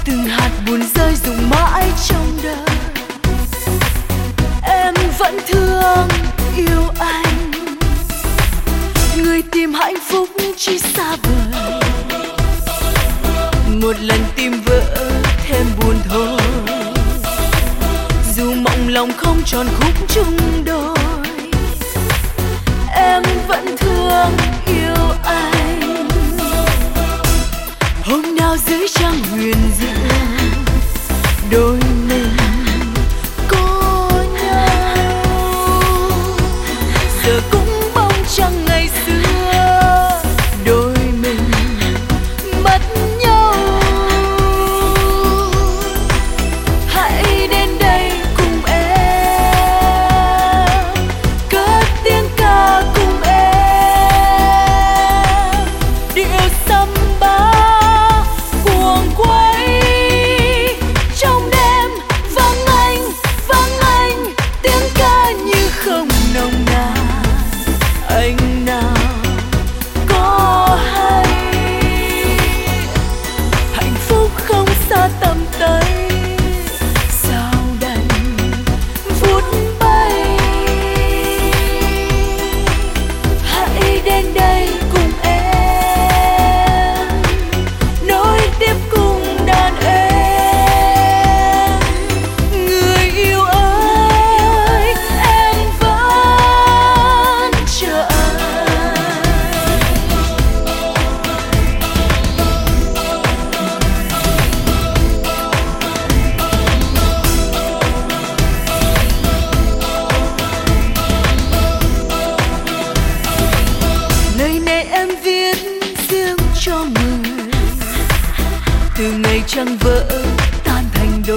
từng hạt buồn rơi rụng mãi trong đời. Em vẫn thương yêu anh, người tìm hạnh phúc chỉ xa vời. Một lần tìm vỡ thêm buồn thôi, dù mộng lòng không tròn khúc chung đôi. Em vẫn thương yêu anh. Hôm nào dưới trăng huyền diệu, đôi mình có nhau. Giờ cũng bóng trăng ngày xưa, đôi mình mất nhau. Hãy đến đây cùng em, cất tiếng ca cùng em. Điệu samba cuồng quay trong đêm, vang anh tiếng ca như không nồng nàn. Anh nào có hay hạnh phúc không xa tầm tay, sao đành vút bay. Hãy đến đây cùng em, nối tiếp cùng đàn em. Người yêu ơi, em vẫn chờ anh. Lời này em viết riêng cho người, từ ngày trăng vỡ tan thành đôi.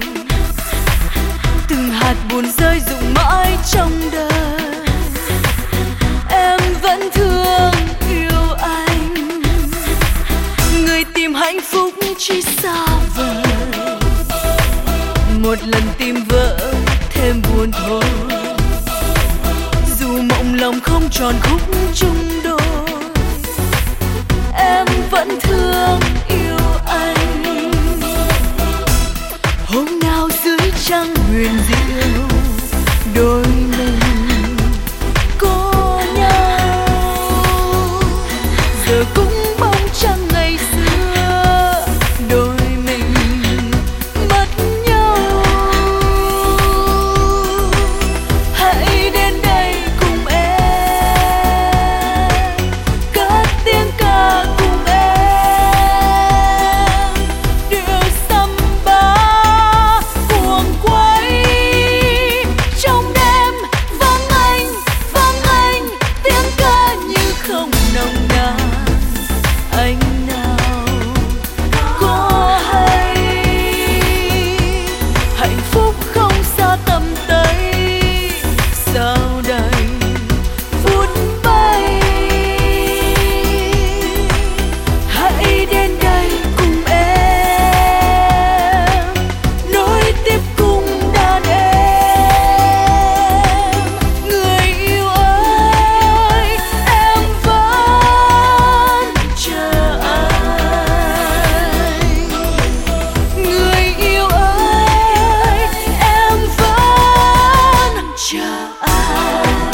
Từng hạt buồn rơi rụng mãi trong đời. Em vẫn thương yêu anh, người tìm hạnh phúc chỉ xa vời. Một lần tìm vỡ thêm buồn thôi, dù mộng lòng không tròn khúc chung đôi. Em vẫn thương yêu anh. Hôm nào dưới trăng huyền diệu, đôi mình có nhau. Giờ cũng bóng trăng ngày xưa, đôi mình mất nhau. Hãy đến đây cùng em, cất tiếng ca cùng em. Điệu samba cuồng quay trong đêm, vang anh tiếng ca như không nồng nàn. Anh nào có hay hạnh phúc không xa tầm tay, sao đành vút bay. Hãy đến đây cùng em, nối tiếp cùng đàn em. Người yêu ơi, em vẫn chờ anh. Người yêu ơi, em vẫn chờ anh.